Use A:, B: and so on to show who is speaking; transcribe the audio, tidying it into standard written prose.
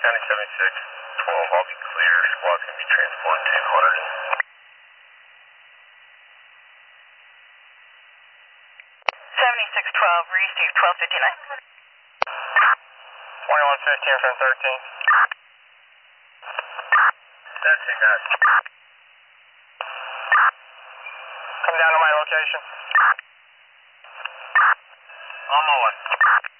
A: County 76, 12, I'll be clear. Squad's going to be transported to 100.
B: 7612, receive 1259.
A: 2115 from 13. 13, guys. Come down to my location. On my way.